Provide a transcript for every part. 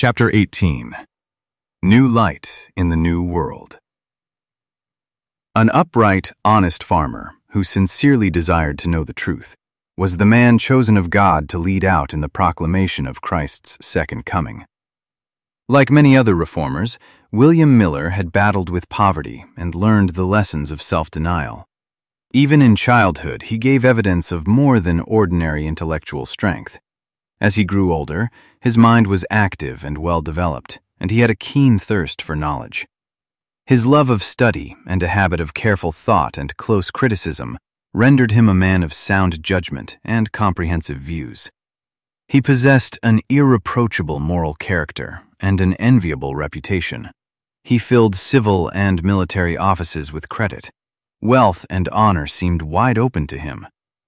Chapter 18. New Light in the New World. An upright, honest farmer, who sincerely desired to know the truth, was the man chosen of God to lead out in the proclamation of Christ's second coming. Like many other reformers, William Miller had battled with poverty and learned the lessons of self-denial. Even in childhood, he gave evidence of more than ordinary intellectual strength. As he grew older, his mind was active and well-developed, and he had a keen thirst for knowledge. His love of study and a habit of careful thought and close criticism rendered him a man of sound judgment and comprehensive views. He possessed an irreproachable moral character and an enviable reputation. He filled civil and military offices with credit. Wealth and honor seemed wide open to him.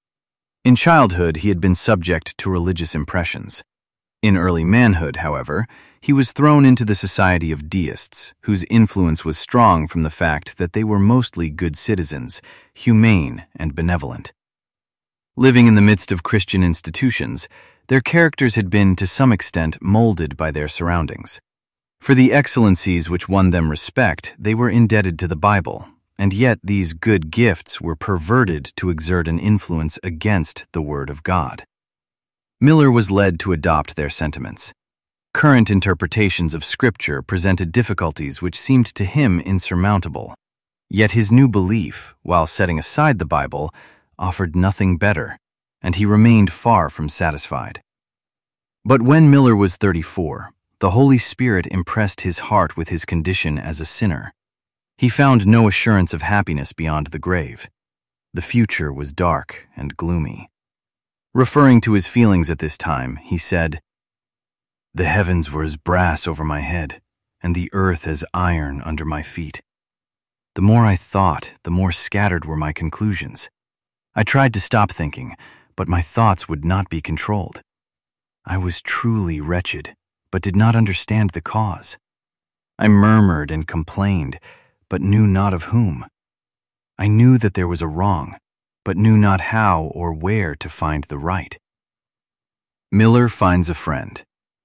In childhood, he had been subject to religious impressions. In early manhood, however, he was thrown into the society of deists, whose influence was strong from the fact that they were mostly good citizens, humane and benevolent. Living in the midst of Christian institutions, their characters had been to some extent molded by their surroundings. For the excellencies which won them respect, they were indebted to the Bible, and yet these good gifts were perverted to exert an influence against the Word of God. Miller was led to adopt their sentiments. Current interpretations of Scripture presented difficulties which seemed to him insurmountable. Yet his new belief, while setting aside the Bible, offered nothing better, and he remained far from satisfied. But when Miller was 34, the Holy Spirit impressed his heart with his condition as a sinner. He found no assurance of happiness beyond the grave. The future was dark and gloomy. Referring to his feelings at this time, he said, "The heavens were as brass over my head, and the earth as iron under my feet. The more I thought, the more scattered were my conclusions. I tried to stop thinking, but my thoughts would not be controlled. I was truly wretched, but did not understand the cause. I murmured and complained, but knew not of whom. I knew that there was a wrong, but knew not how or where to find the right." Miller finds a friend.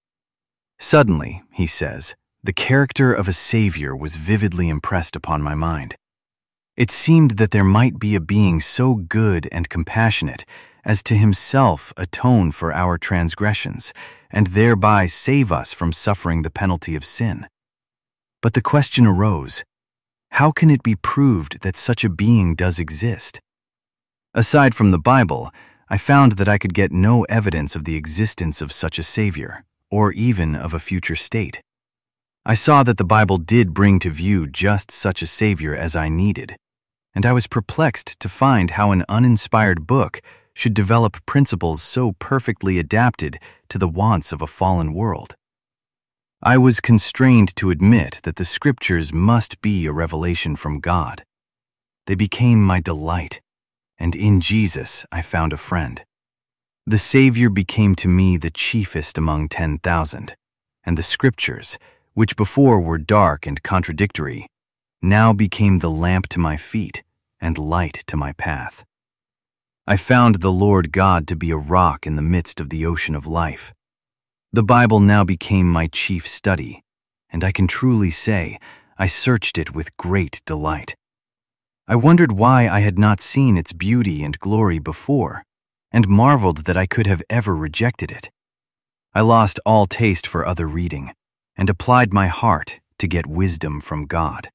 "Suddenly," he says, "the character of a Savior was vividly impressed upon my mind. It seemed that there might be a being so good and compassionate as to himself atone for our transgressions, and thereby save us from suffering the penalty of sin. But the question arose, how can it be proved that such a being does exist? Aside from the Bible, I found that I could get no evidence of the existence of such a Savior, or even of a future state. I saw that the Bible did bring to view just such a Savior as I needed, and I was perplexed to find how an uninspired book should develop principles so perfectly adapted to the wants of a fallen world. I was constrained to admit that the Scriptures must be a revelation from God. They became my delight, and in Jesus I found a friend. The Savior became to me the chiefest among 10,000, and the Scriptures, which before were dark and contradictory, now became the lamp to my feet and light to my path. I found the Lord God to be a rock in the midst of the ocean of life. The Bible now became my chief study, and I can truly say I searched it with great delight. I wondered why I had not seen its beauty and glory before, and marveled that I could have ever rejected it. I lost all taste for other reading, and applied my heart to get wisdom from God."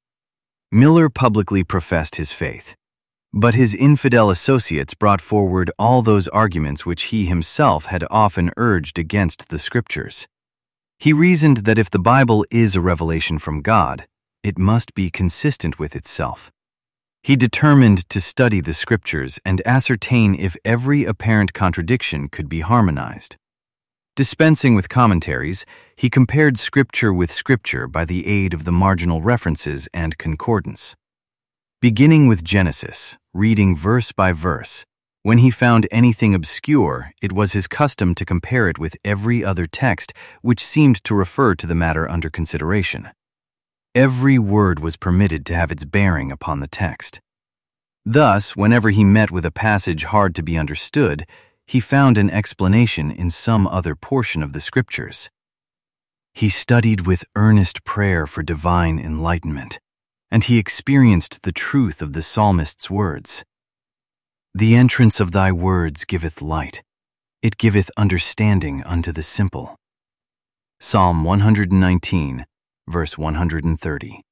Miller publicly professed his faith, but his infidel associates brought forward all those arguments which he himself had often urged against the Scriptures. He reasoned that if the Bible is a revelation from God, it must be consistent with itself. He determined to study the Scriptures and ascertain if every apparent contradiction could be harmonized. Dispensing with commentaries, he compared Scripture with Scripture by the aid of the marginal references and concordance. Beginning with Genesis, reading verse by verse, when he found anything obscure, it was his custom to compare it with every other text which seemed to refer to the matter under consideration. Every word was permitted to have its bearing upon the text. Thus, whenever he met with a passage hard to be understood, he found an explanation in some other portion of the Scriptures. He studied with earnest prayer for divine enlightenment, and he experienced the truth of the psalmist's words. The entrance of thy words giveth light. It giveth understanding unto the simple. Psalm 119, verse 130.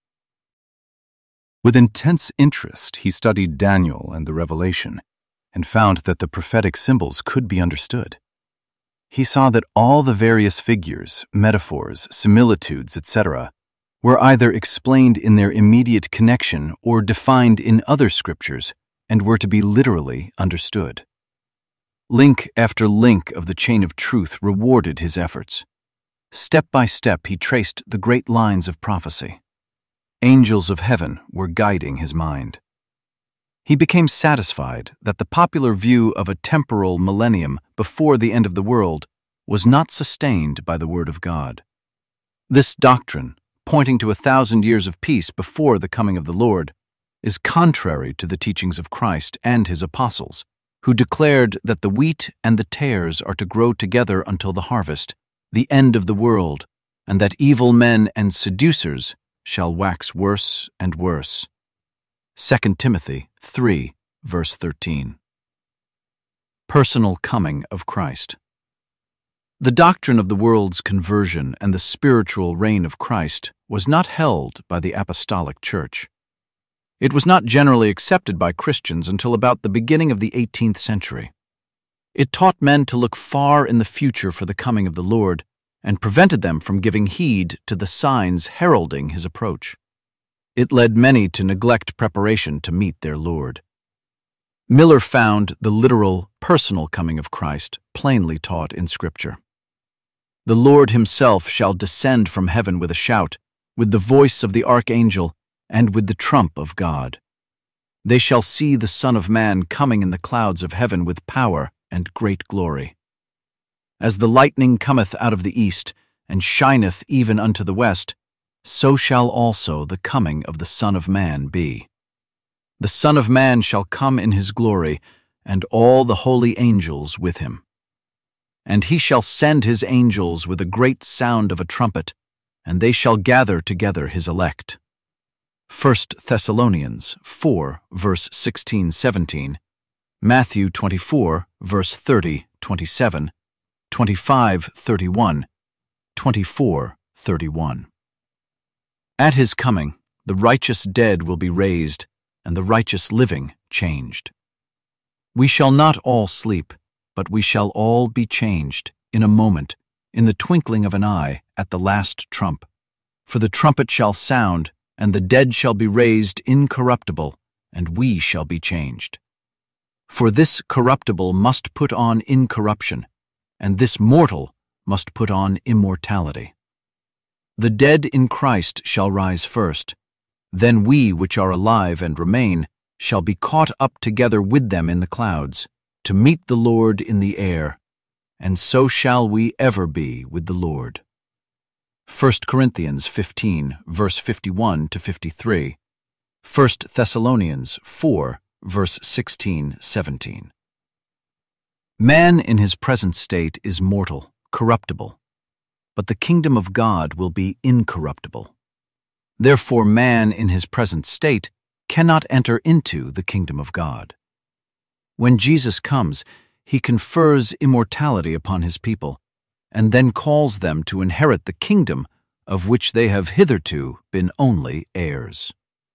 With intense interest, he studied Daniel and the Revelation, and found that the prophetic symbols could be understood. He saw that all the various figures, metaphors, similitudes, etc., were either explained in their immediate connection or defined in other scriptures and were to be literally understood. Link after link of the chain of truth rewarded his efforts. Step by step he traced the great lines of prophecy. Angels of heaven were guiding his mind. He became satisfied that the popular view of a temporal millennium before the end of the world was not sustained by the Word of God. This doctrine, pointing to 1,000 years of peace before the coming of the Lord, is contrary to the teachings of Christ and his apostles, who declared that the wheat and the tares are to grow together until the harvest, the end of the world, and that evil men and seducers shall wax worse and worse. 2 Timothy 3, verse 13. Personal coming of Christ. The doctrine of the world's conversion and the spiritual reign of Christ was not held by the apostolic church. It was not generally accepted by Christians until about the beginning of the 18th century. It taught men to look far in the future for the coming of the Lord and prevented them from giving heed to the signs heralding his approach. It led many to neglect preparation to meet their Lord. Miller found the literal, personal coming of Christ plainly taught in Scripture. The Lord himself shall descend from heaven with a shout, with the voice of the archangel, and with the trump of God. They shall see the Son of Man coming in the clouds of heaven with power and great glory. As the lightning cometh out of the east, and shineth even unto the west, so shall also the coming of the Son of Man be. The Son of Man shall come in his glory, and all the holy angels with him. And he shall send his angels with a great sound of a trumpet, and they shall gather together his elect. 1 Thessalonians 4, verse 16-17, Matthew 24, verse 30-27, 25-31, 24-31. At his coming, the righteous dead will be raised, and the righteous living changed. We shall not all sleep, but we shall all be changed, in a moment, in the twinkling of an eye, at the last trump. For the trumpet shall sound, and the dead shall be raised incorruptible, and we shall be changed. For this corruptible must put on incorruption, and this mortal must put on immortality. The dead in Christ shall rise first. Then we which are alive and remain shall be caught up together with them in the clouds, to meet the Lord in the air, and so shall we ever be with the Lord. 1 Corinthians 15, verse 51-53. 1 Thessalonians 4, verse 16-17. Man in his present state is mortal, corruptible, but the kingdom of God will be incorruptible. Therefore man in his present state cannot enter into the kingdom of God. When Jesus comes, he confers immortality upon his people, and then calls them to inherit the kingdom of which they have hitherto been only heirs.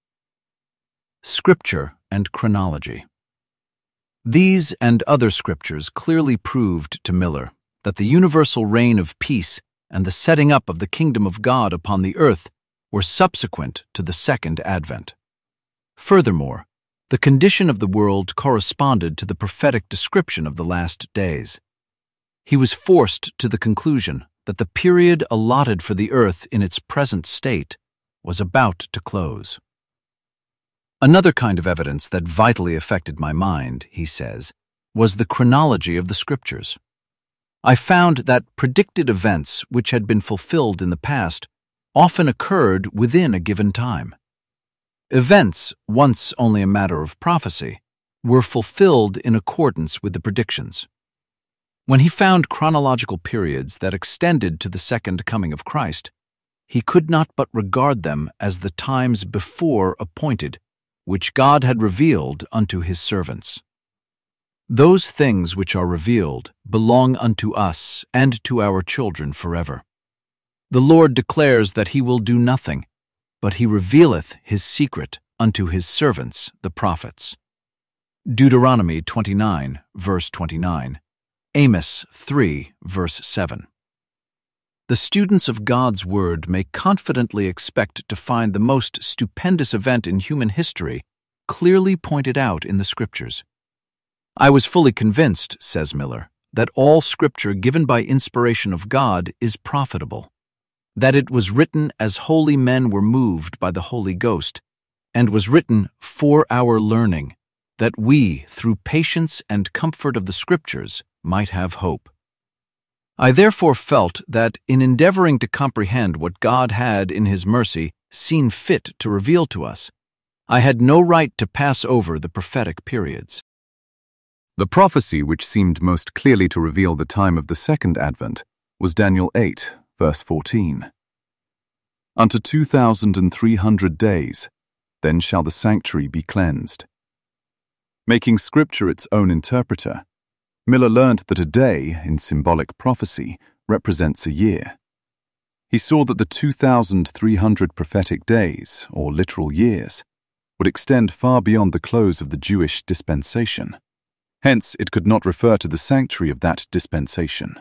Scripture and chronology. These and other scriptures clearly proved to Miller that the universal reign of peace and the setting up of the kingdom of God upon the earth were subsequent to the second advent. Furthermore, the condition of the world corresponded to the prophetic description of the last days. He was forced to the conclusion that the period allotted for the earth in its present state was about to close. Another kind of evidence that vitally affected my mind, he says, was the chronology of the scriptures. I found that predicted events which had been fulfilled in the past often occurred within a given time. Events, once only a matter of prophecy, were fulfilled in accordance with the predictions. When he found chronological periods that extended to the second coming of Christ, he could not but regard them as the times before appointed, which God had revealed unto his servants. Those things which are revealed belong unto us and to our children forever. The Lord declares that he will do nothing, but he revealeth his secret unto his servants the prophets. Deuteronomy 29, verse 29. Amos 3, verse 7. The students of God's Word may confidently expect to find the most stupendous event in human history clearly pointed out in the Scriptures. I was fully convinced, says Miller, that all Scripture given by inspiration of God is profitable, that it was written as holy men were moved by the Holy Ghost, and was written for our learning, that we, through patience and comfort of the Scriptures, might have hope. I therefore felt that in endeavoring to comprehend what God had in His mercy seen fit to reveal to us, I had no right to pass over the prophetic periods. The prophecy which seemed most clearly to reveal the time of the second advent was Daniel 8, verse 14. Unto 2,300 days, then shall the sanctuary be cleansed. Making Scripture its own interpreter, Miller learned that a day, in symbolic prophecy, represents a year. He saw that the 2,300 prophetic days, or literal years, would extend far beyond the close of the Jewish dispensation. Hence, it could not refer to the sanctuary of that dispensation.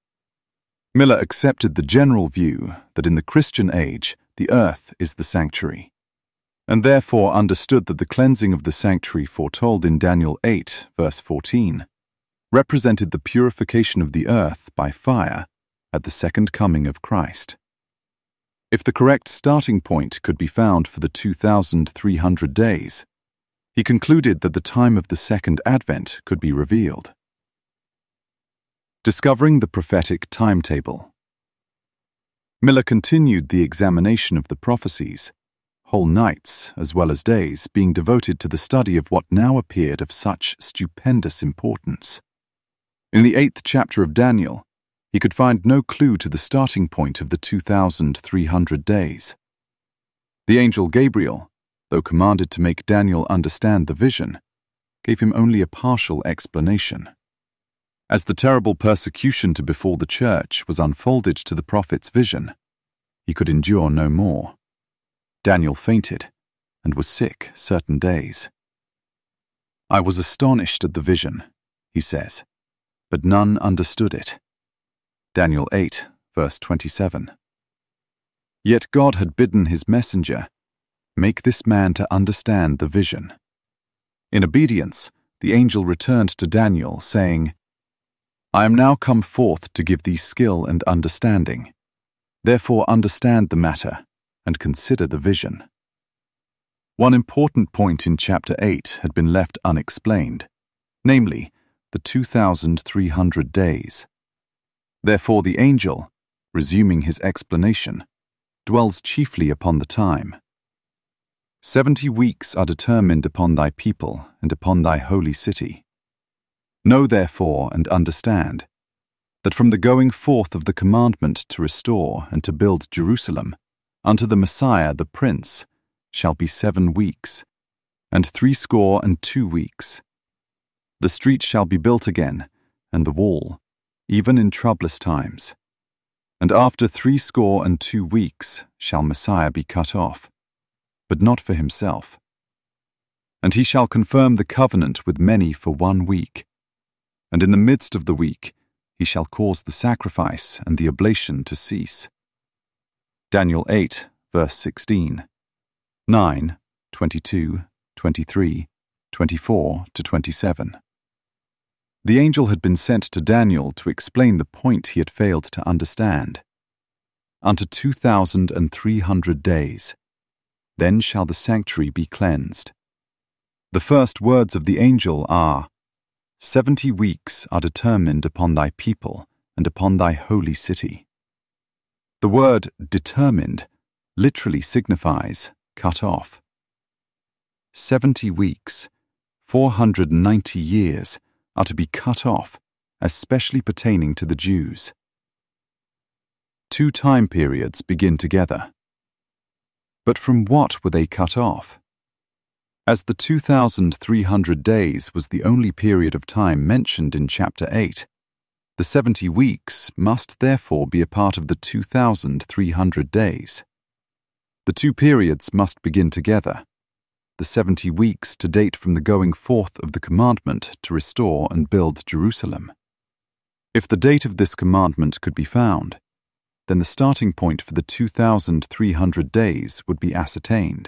Miller accepted the general view that in the Christian age, the earth is the sanctuary, and therefore understood that the cleansing of the sanctuary foretold in Daniel 8, verse 14, represented the purification of the earth by fire at the second coming of Christ. If the correct starting point could be found for the 2,300 days, he concluded that the time of the second advent could be revealed. Discovering the prophetic timetable. Miller continued the examination of the prophecies, whole nights as well as days being devoted to the study of what now appeared of such stupendous importance. In the 8th chapter of Daniel, he could find no clue to the starting point of the 2,300 days. The angel Gabriel, though commanded to make Daniel understand the vision, gave him only a partial explanation. As the terrible persecution to befall the church was unfolded to the prophet's vision, he could endure no more. Daniel fainted and was sick certain days. I was astonished at the vision, he says, but none understood it. Daniel 8, verse 27. Yet God had bidden his messenger, make this man to understand the vision. In obedience, the angel returned to Daniel, saying, I am now come forth to give thee skill and understanding. Therefore understand the matter, and consider the vision. One important point in chapter 8 had been left unexplained, namely, the 2,300 days. Therefore the angel, resuming his explanation, dwells chiefly upon the time. 70 weeks are determined upon thy people and upon thy holy city. Know therefore and understand, that from the going forth of the commandment to restore and to build Jerusalem, unto the Messiah the Prince, shall be 7 weeks, and 62 weeks. The street shall be built again, and the wall, even in troublous times. And after 62 weeks shall Messiah be cut off, but not for himself. And he shall confirm the covenant with many for 1 week. And in the midst of the week he shall cause the sacrifice and the oblation to cease. Daniel 8, verse 16, 9, 22, 23, 24 to 27. The angel had been sent to Daniel to explain the point he had failed to understand. Unto 2,300 days, then shall the sanctuary be cleansed. The first words of the angel are, 70 weeks are determined upon thy people and upon thy holy city. The word determined literally signifies cut off. 70 weeks, 490 years, are to be cut off as specially pertaining to the Jews. Two time periods begin together. But from what were they cut off? As the 2,300 days was the only period of time mentioned in chapter 8, the 70 weeks must therefore be a part of the 2,300 days. The two periods must begin together, the 70 weeks to date from the going forth of the commandment to restore and build Jerusalem. If the date of this commandment could be found, then the starting point for the 2,300 days would be ascertained.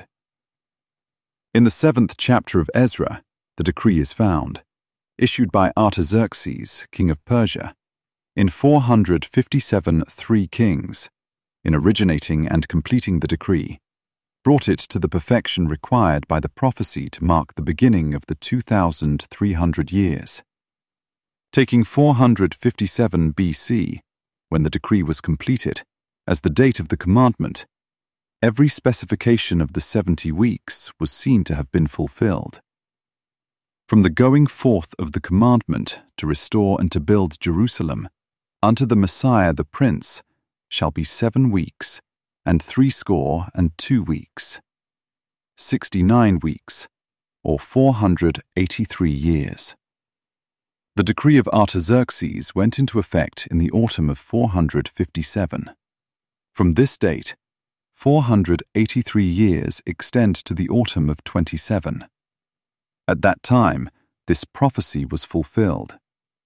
In the 7th chapter of Ezra, the decree is found, issued by Artaxerxes, king of Persia, in 457 3 kings, in originating and completing the decree, brought it to the perfection required by the prophecy to mark the beginning of the 2,300 years. Taking 457 BC, when the decree was completed, as the date of the commandment, every specification of the 70 weeks was seen to have been fulfilled. From the going forth of the commandment to restore and to build Jerusalem, unto the Messiah the Prince, shall be 7 weeks, and 62 weeks, 69 weeks, or 483 years. The decree of Artaxerxes went into effect in the autumn of 457. From this date, 483 years extend to the autumn of 27. At that time, this prophecy was fulfilled.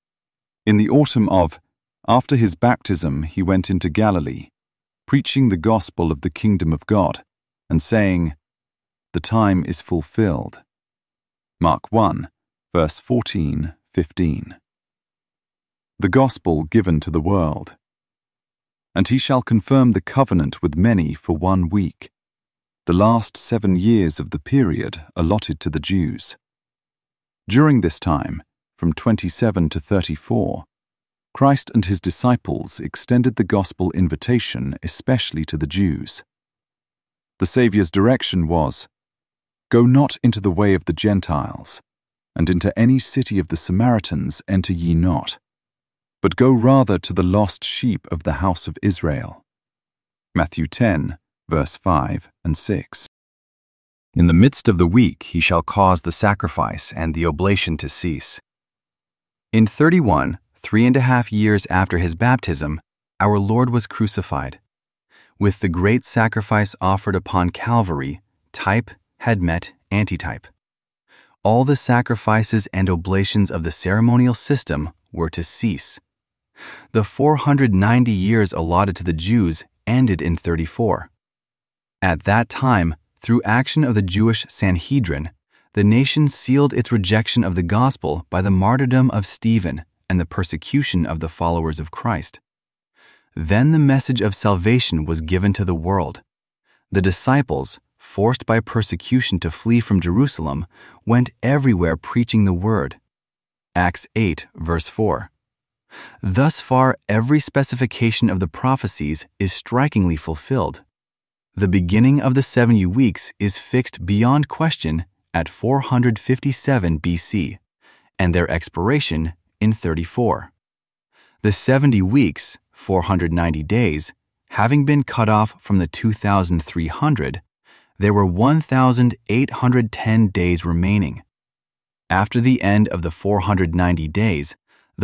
In the autumn of, after his baptism he went into Galilee, preaching the gospel of the kingdom of God, and saying, "The time is fulfilled." Mark 1, verse 14-15. The gospel given to the world. And he shall confirm the covenant with many for 1 week, the last 7 years of the period allotted to the Jews. During this time, from 27 to 34, Christ and his disciples extended the gospel invitation especially to the Jews. The Saviour's direction was, "Go not into the way of the Gentiles, and into any city of the Samaritans enter ye not, but go rather to the lost sheep of the house of Israel." Matthew 10, verse 5 and 6. In the midst of the week he shall cause the sacrifice and the oblation to cease. In 31, 3.5 years after his baptism, our Lord was crucified. With the great sacrifice offered upon Calvary, type had met antitype. All the sacrifices and oblations of the ceremonial system were to cease. The 490 years allotted to the Jews ended in 34. At that time, through action of the Jewish Sanhedrin, the nation sealed its rejection of the gospel by the martyrdom of Stephen and the persecution of the followers of Christ. Then the message of salvation was given to the world. The disciples, forced by persecution to flee from Jerusalem, went everywhere preaching the word. Acts 8, verse 4. Thus far, every specification of the prophecies is strikingly fulfilled. The beginning of the 70 weeks is fixed beyond question at 457 BC, and their expiration in 34. The 70 weeks, 490 days, having been cut off from the 2,300, there were 1,810 days remaining. After the end of the 490 days, the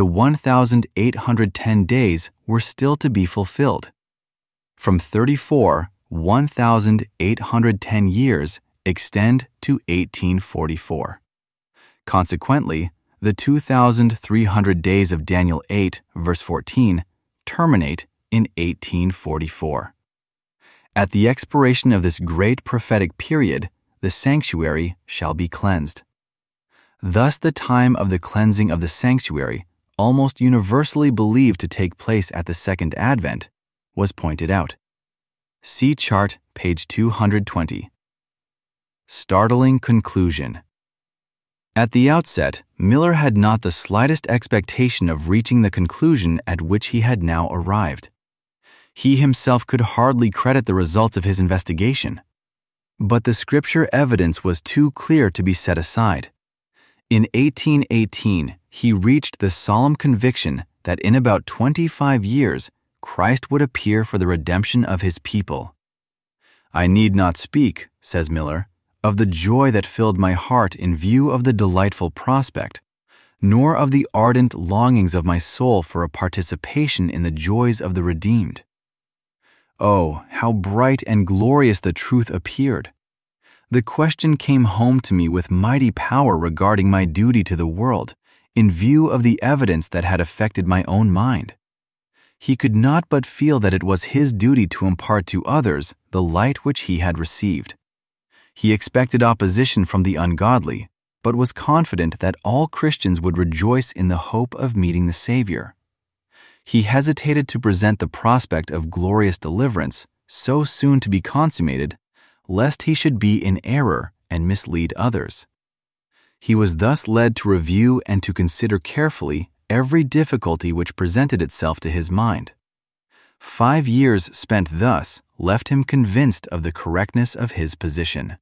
1,810 days were still to be fulfilled. From 34, 1,810 years extend to 1844. Consequently, the 2,300 days of Daniel 8, verse 14, terminate in 1844. At the expiration of this great prophetic period, the sanctuary shall be cleansed. Thus the time of the cleansing of the sanctuary, almost universally believed to take place at the Second Advent, was pointed out. See chart, page 220. Startling conclusion. At the outset, Miller had not the slightest expectation of reaching the conclusion at which he had now arrived. He himself could hardly credit the results of his investigation. But the scripture evidence was too clear to be set aside. In 1818, he reached the solemn conviction that in about 25 years, Christ would appear for the redemption of his people. "I need not speak," says Miller, "of the joy that filled my heart in view of the delightful prospect, nor of the ardent longings of my soul for a participation in the joys of the redeemed. Oh, how bright and glorious the truth appeared! The question came home to me with mighty power regarding my duty to the world, in view of the evidence that had affected my own mind. He could not but feel that it was his duty to impart to others the light which he had received. He expected opposition from the ungodly, but was confident that all Christians would rejoice in the hope of meeting the Savior. He hesitated to present the prospect of glorious deliverance, so soon to be consummated, lest he should be in error and mislead others. He was thus led to review and to consider carefully every difficulty which presented itself to his mind. 5 years spent thus left him convinced of the correctness of his position.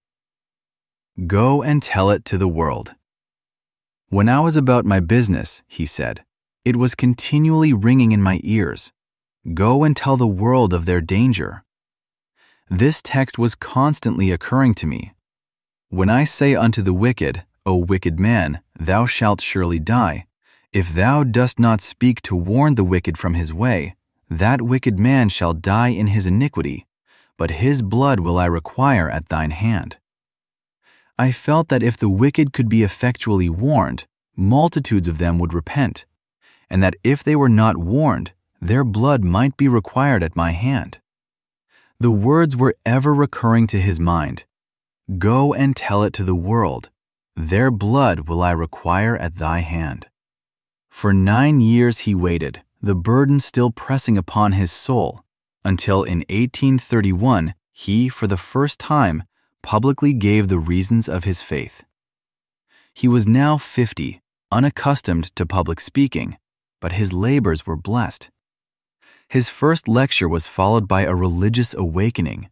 Go and tell it to the world. When I was about my business, he said, it was continually ringing in my ears. Go and tell the world of their danger. This text was constantly occurring to me. When I say unto the wicked, O wicked man, thou shalt surely die, if thou dost not speak to warn the wicked from his way, that wicked man shall die in his iniquity, but his blood will I require at thine hand. I felt that if the wicked could be effectually warned, multitudes of them would repent, and that if they were not warned, their blood might be required at my hand. The words were ever recurring to his mind. Go and tell it to the world. Their blood will I require at thy hand. For 9 years he waited, the burden still pressing upon his soul, until in 1831 he, for the first time, publicly gave the reasons of his faith. He was now 50, unaccustomed to public speaking, but his labors were blessed. His first lecture was followed by a religious awakening.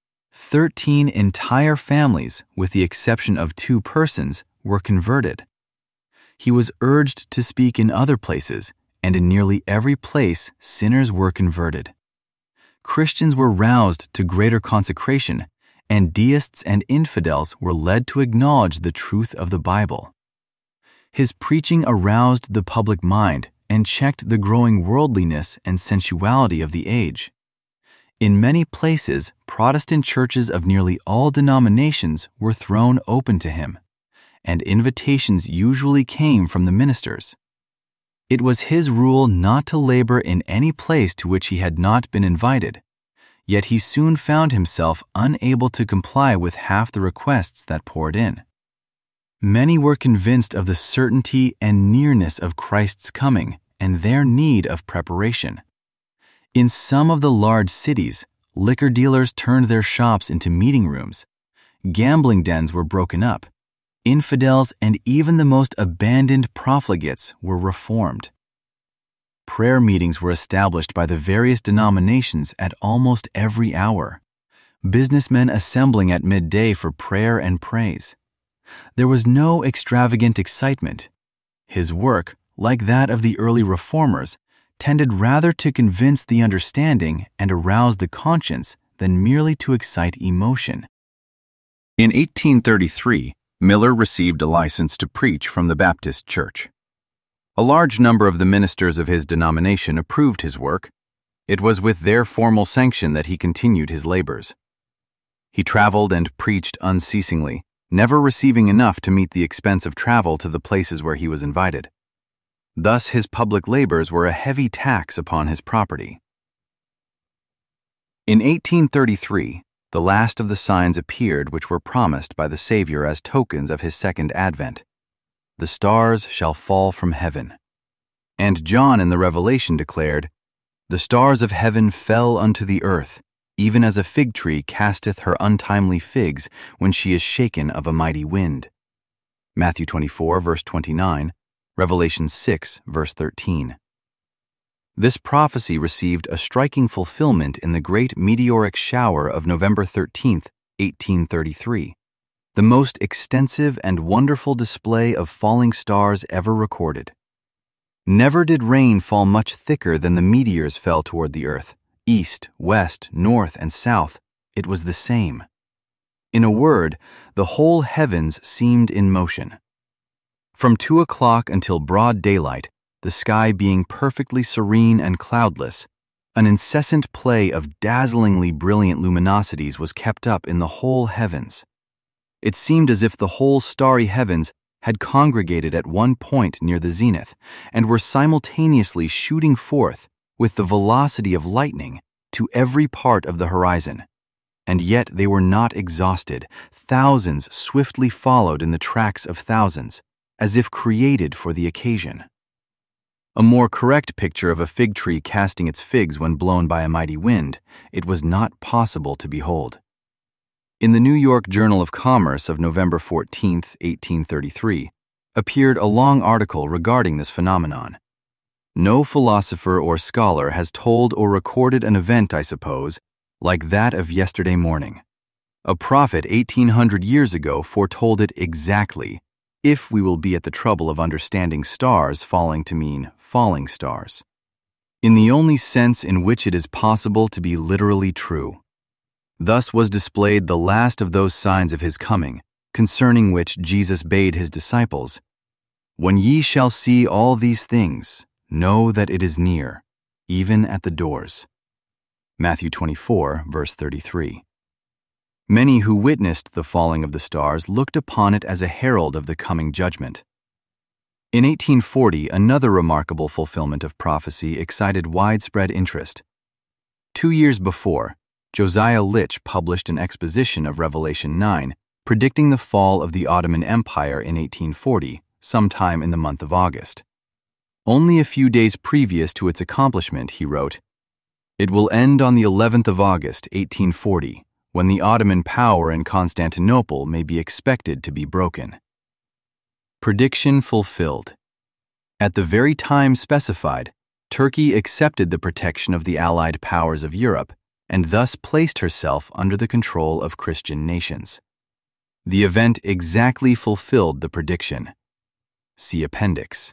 13 entire families, with the exception of 2 persons, were converted. He was urged to speak in other places, and in nearly every place sinners were converted. Christians were roused to greater consecration, and deists and infidels were led to acknowledge the truth of the Bible. His preaching aroused the public mind and checked the growing worldliness and sensuality of the age. In many places, Protestant churches of nearly all denominations were thrown open to him, and invitations usually came from the ministers. It was his rule not to labor in any place to which he had not been invited, yet he soon found himself unable to comply with half the requests that poured in. Many were convinced of the certainty and nearness of Christ's coming and their need of preparation. In some of the large cities, liquor dealers turned their shops into meeting rooms. Gambling dens were broken up. Infidels and even the most abandoned profligates were reformed. Prayer meetings were established by the various denominations at almost every hour, businessmen assembling at midday for prayer and praise. There was no extravagant excitement. His work, like that of the early reformers, tended rather to convince the understanding and arouse the conscience than merely to excite emotion. In 1833, Miller received a license to preach from the Baptist Church. A large number of the ministers of his denomination approved his work. It was with their formal sanction that he continued his labors. He traveled and preached unceasingly, never receiving enough to meet the expense of travel to the places where he was invited. Thus his public labors were a heavy tax upon his property. In 1833, the last of the signs appeared which were promised by the Savior as tokens of his second advent. The stars shall fall from heaven. And John in the Revelation declared, The stars of heaven fell unto the earth, even as a fig tree casteth her untimely figs when she is shaken of a mighty wind. Matthew 24, verse 29, Revelation 6, verse 13. This prophecy received a striking fulfillment in the great meteoric shower of November 13, 1833. the most extensive and wonderful display of falling stars ever recorded. Never did rain fall much thicker than the meteors fell toward the earth. East, west, north, and south, it was the same. In a word, the whole heavens seemed in motion. From 2 o'clock until broad daylight, the sky being perfectly serene and cloudless, an incessant play of dazzlingly brilliant luminosities was kept up in the whole heavens. It seemed as if the whole starry heavens had congregated at one point near the zenith and were simultaneously shooting forth with the velocity of lightning to every part of the horizon. And yet they were not exhausted. Thousands swiftly followed in the tracks of thousands, as if created for the occasion. A more correct picture of a fig tree casting its figs when blown by a mighty wind, it was not possible to behold. In the New York Journal of Commerce of November 14, 1833, appeared a long article regarding this phenomenon. No philosopher or scholar has told or recorded an event, I suppose, like that of yesterday morning. A prophet 1800 years ago foretold it exactly, if we will be at the trouble of understanding stars falling to mean falling stars, in the only sense in which it is possible to be literally true. Thus was displayed the last of those signs of his coming, concerning which Jesus bade his disciples, "When ye shall see all these things, know that it is near, even at the doors." Matthew 24, verse 33. Many who witnessed the falling of the stars looked upon it as a herald of the coming judgment. In 1840, another remarkable fulfillment of prophecy excited widespread interest. 2 years before, Josiah Litch published an exposition of Revelation 9, predicting the fall of the Ottoman Empire in 1840, sometime in the month of August. Only a few days previous to its accomplishment, he wrote, "It will end on the 11th of August, 1840, when the Ottoman power in Constantinople may be expected to be broken." Prediction fulfilled. At the very time specified, Turkey accepted the protection of the Allied powers of Europe and thus placed herself under the control of Christian nations. The event exactly fulfilled the prediction. See Appendix.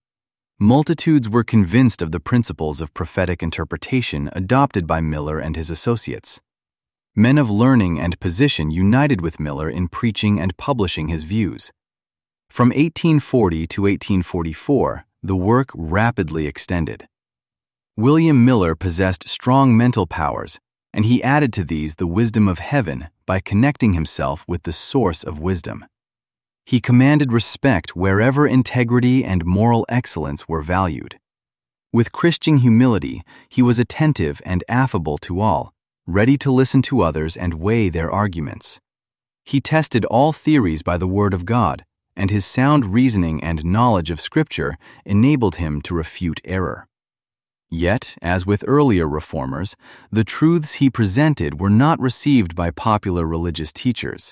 Multitudes were convinced of the principles of prophetic interpretation adopted by Miller and his associates. Men of learning and position united with Miller in preaching and publishing his views. From 1840 to 1844, the work rapidly extended. William Miller possessed strong mental powers, and he added to these the wisdom of heaven by connecting himself with the source of wisdom. He commanded respect wherever integrity and moral excellence were valued. With Christian humility, he was attentive and affable to all, ready to listen to others and weigh their arguments. He tested all theories by the Word of God, and his sound reasoning and knowledge of Scripture enabled him to refute error. Yet, as with earlier reformers, the truths he presented were not received by popular religious teachers.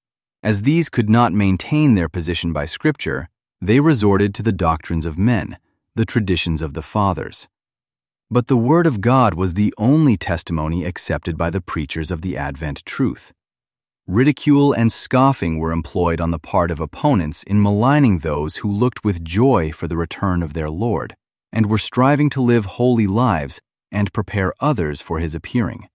As these could not maintain their position by Scripture, they resorted to the doctrines of men, the traditions of the fathers. But the Word of God was the only testimony accepted by the preachers of the Advent truth. Ridicule and scoffing were employed on the part of opponents in maligning those who looked with joy for the return of their Lord, and were striving to live holy lives and prepare others for his appearing.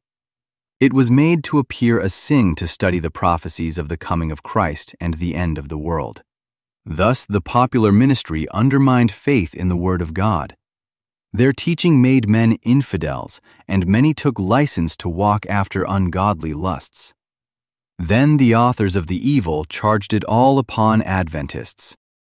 It was made to appear a sin to study the prophecies of the coming of Christ and the end of the world. Thus, the popular ministry undermined faith in the Word of God. Their teaching made men infidels, and many took license to walk after ungodly lusts. Then the authors of the evil charged it all upon Adventists.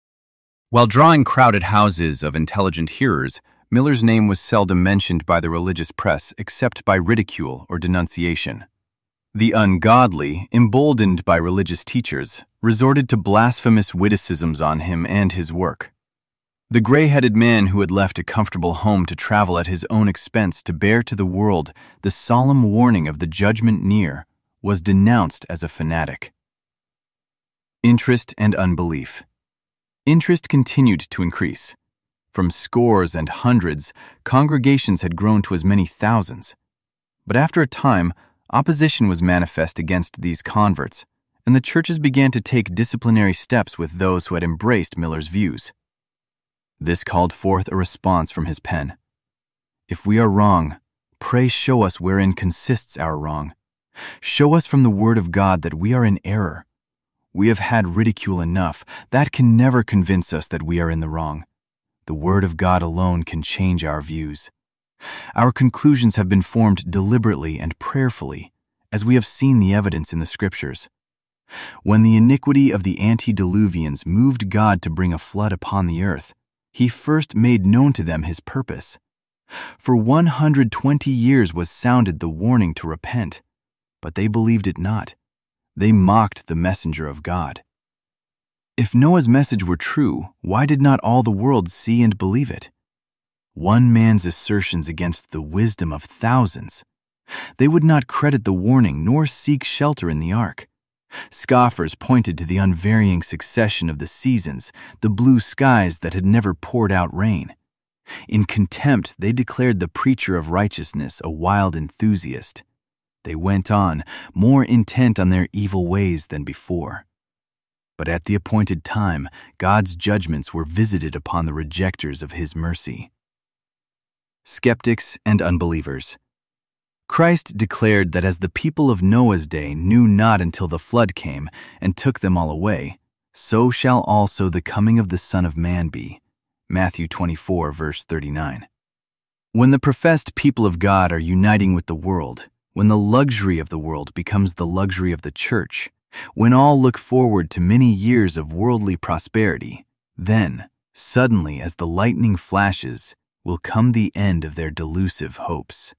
While drawing crowded houses of intelligent hearers, Miller's name was seldom mentioned by the religious press except by ridicule or denunciation. The ungodly, emboldened by religious teachers, resorted to blasphemous witticisms on him and his work. The gray-headed man who had left a comfortable home to travel at his own expense to bear to the world the solemn warning of the judgment near was denounced as a fanatic. Interest and unbelief. Interest continued to increase. From scores and hundreds, congregations had grown to as many thousands. But after a time, opposition was manifest against these converts, and the churches began to take disciplinary steps with those who had embraced Miller's views. This called forth a response from his pen. "If we are wrong, pray show us wherein consists our wrong. Show us from the Word of God that we are in error. We have had ridicule enough. That can never convince us that we are in the wrong. The Word of God alone can change our views. Our conclusions have been formed deliberately and prayerfully, as we have seen the evidence in the Scriptures. When the iniquity of the antediluvians moved God to bring a flood upon the earth, He first made known to them His purpose. For 120 years was sounded the warning to repent, but they believed it not. They mocked the messenger of God. If Noah's message were true, why did not all the world see and believe it? One man's assertions against the wisdom of thousands. They would not credit the warning nor seek shelter in the ark. Scoffers pointed to the unvarying succession of the seasons, the blue skies that had never poured out rain. In contempt, they declared the preacher of righteousness a wild enthusiast. They went on, more intent on their evil ways than before. But at the appointed time, God's judgments were visited upon the rejectors of His mercy. Skeptics and unbelievers. Christ declared that as the people of Noah's day knew not until the flood came and took them all away, so shall also the coming of the Son of Man be. Matthew 24, verse 39. When the professed people of God are uniting with the world, when the luxury of the world becomes the luxury of the church, when all look forward to many years of worldly prosperity, then, suddenly as the lightning flashes, will come the end of their delusive hopes.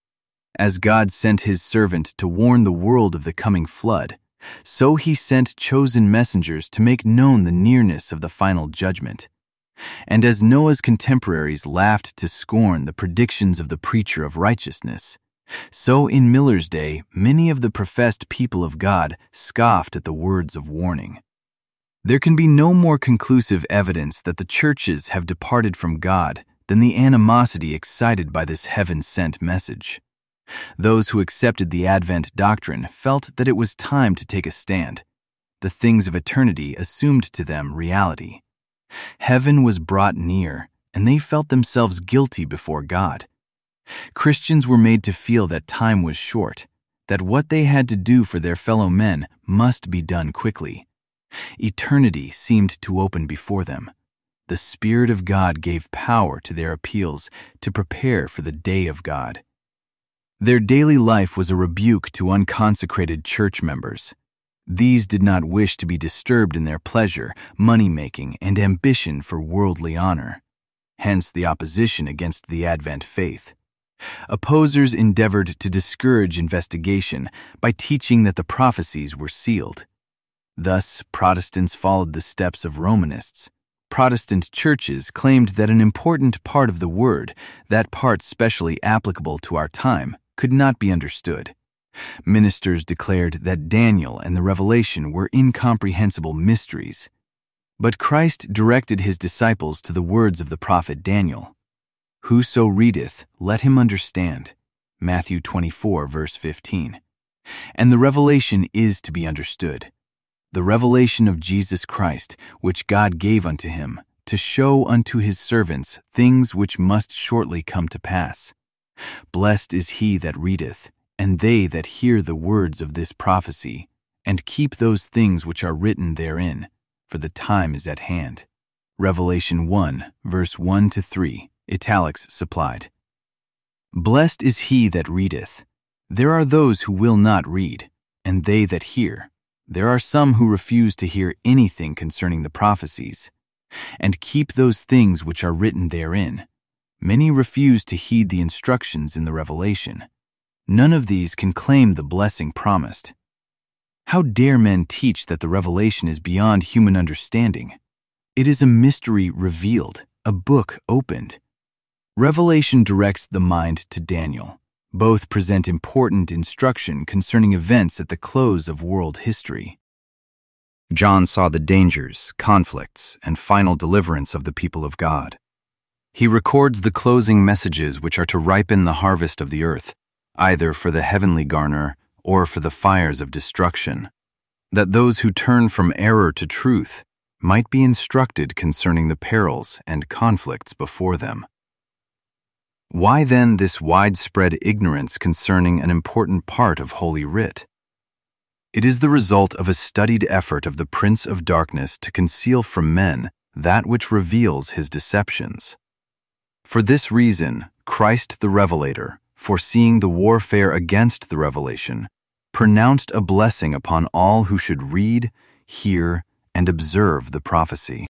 As God sent His servant to warn the world of the coming flood, so He sent chosen messengers to make known the nearness of the final judgment. And as Noah's contemporaries laughed to scorn the predictions of the preacher of righteousness, so in Miller's day many of the professed people of God scoffed at the words of warning. There can be no more conclusive evidence that the churches have departed from God than the animosity excited by this heaven-sent message. Those who accepted the Advent doctrine felt that it was time to take a stand. The things of eternity assumed to them reality. Heaven was brought near, and they felt themselves guilty before God. Christians were made to feel that time was short, that what they had to do for their fellow men must be done quickly. Eternity seemed to open before them. The Spirit of God gave power to their appeals to prepare for the day of God. Their daily life was a rebuke to unconsecrated church members. These did not wish to be disturbed in their pleasure, money-making, and ambition for worldly honor. Hence the opposition against the Advent faith. Opposers endeavored to discourage investigation by teaching that the prophecies were sealed. Thus, Protestants followed the steps of Romanists. Protestant churches claimed that an important part of the Word, that part specially applicable to our time, could not be understood. Ministers declared that Daniel and the Revelation were incomprehensible mysteries. But Christ directed His disciples to the words of the prophet Daniel. Whoso readeth, let him understand. Matthew 24, verse 15. And the revelation is to be understood. The revelation of Jesus Christ, which God gave unto Him, to show unto His servants things which must shortly come to pass. Blessed is he that readeth, and they that hear the words of this prophecy, and keep those things which are written therein, for the time is at hand. Revelation 1, verse 1-3, italics supplied. Blessed is he that readeth. There are those who will not read, and they that hear. There are some who refuse to hear anything concerning the prophecies, and keep those things which are written therein. Many refuse to heed the instructions in the Revelation. None of these can claim the blessing promised. How dare men teach that the Revelation is beyond human understanding? It is a mystery revealed, a book opened. Revelation directs the mind to Daniel. Both present important instruction concerning events at the close of world history. John saw the dangers, conflicts, and final deliverance of the people of God. He records the closing messages which are to ripen the harvest of the earth, either for the heavenly garner or for the fires of destruction. that those who turn from error to truth might be instructed concerning the perils and conflicts before them. Why then this widespread ignorance concerning an important part of Holy Writ? It is the result of a studied effort of the Prince of Darkness to conceal from men that which reveals his deceptions. For this reason, Christ the Revelator, foreseeing the warfare against the revelation, pronounced a blessing upon all who should read, hear, and observe the prophecy.